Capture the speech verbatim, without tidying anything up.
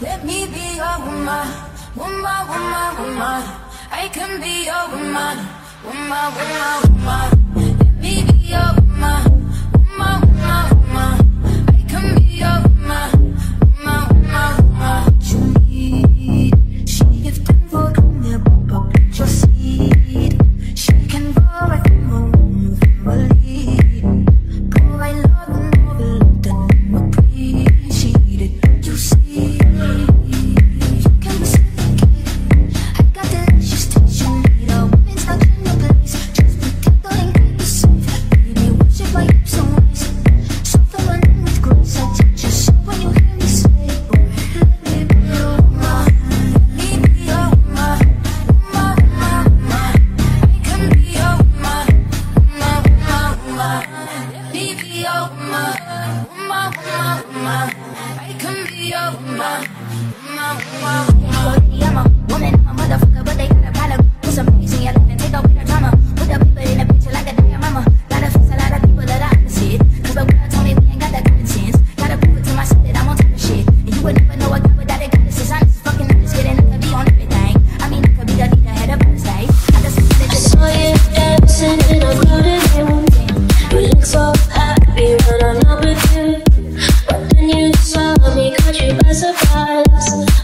Let me be your woman, woman, woman, woman. I can be your woman, woman, woman, woman. Let me be your woman, woman, woman, woman. I can be your woman, woman, woman, woman. What you need, she give them for come here, pop up your seed. She can go right from home, family. Provide love and love, then appreciate it. You see. I can be your woman, woman, woman. I'm a woman, I'm a motherfucker, but they got a problem with some amazing yellow and take away the drama. Put the people in the picture like a diorama. Gotta fix a lot of people that I see it. Cause the world told me we ain't got that common sense. Gotta prove it to myself that I'm on top of shit. And you would never know a guy without a goddess. Is honest, fucking honest, getting I could be on everything. I mean, I could be the leader, head up on the stage. I just I saw you dancing in a crowded room. You look so happy when I'm not with you. But then you saw me, caught you by surprise.